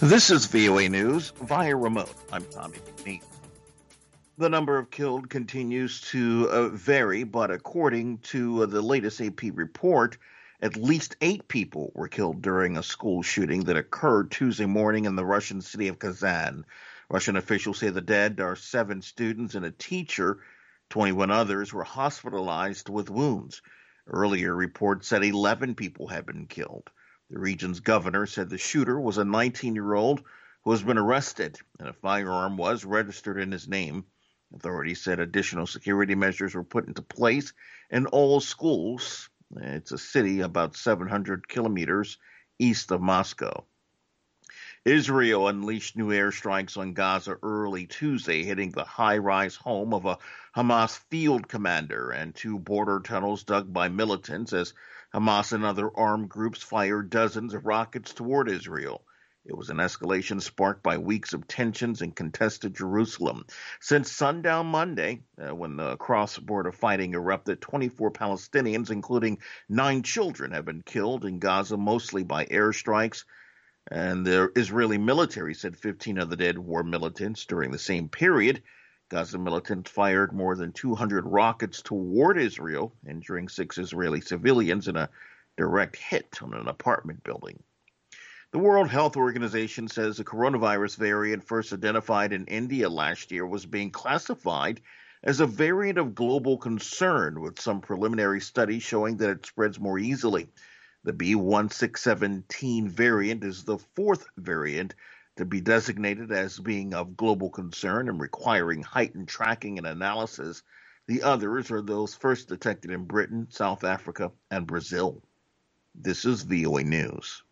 This is VOA News via remote. I'm Tommy McNeil. The number of killed continues to vary, but according to the latest AP report, at least 8 people were killed during a school shooting that occurred Tuesday morning in the Russian city of Kazan. Russian officials say the dead are 7 students and a teacher. 21 others were hospitalized with wounds. Earlier reports said 11 people had been killed. The region's governor said the shooter was a 19-year-old who has been arrested, and a firearm was registered in his name. Authorities said additional security measures were put into place in all schools. It's a city about 700 kilometers east of Moscow. Israel unleashed new airstrikes on Gaza early Tuesday, hitting the high-rise home of a Hamas field commander and 2 border tunnels dug by militants as Hamas and other armed groups fired dozens of rockets toward Israel. It was an escalation sparked by weeks of tensions in contested Jerusalem. Since sundown Monday, when the cross-border fighting erupted, 24 Palestinians, including 9 children, have been killed in Gaza, mostly by airstrikes. And the Israeli military said 15 of the dead were militants. During the same period, Gaza militants fired more than 200 rockets toward Israel, injuring 6 Israeli civilians in a direct hit on an apartment building. The World Health Organization says the coronavirus variant first identified in India last year was being classified as a variant of global concern, with some preliminary studies showing that it spreads more easily. The B1617 variant is the 4th variant to be designated as being of global concern and requiring heightened tracking and analysis. The others are those first detected in Britain, South Africa, and Brazil. This is VOA News.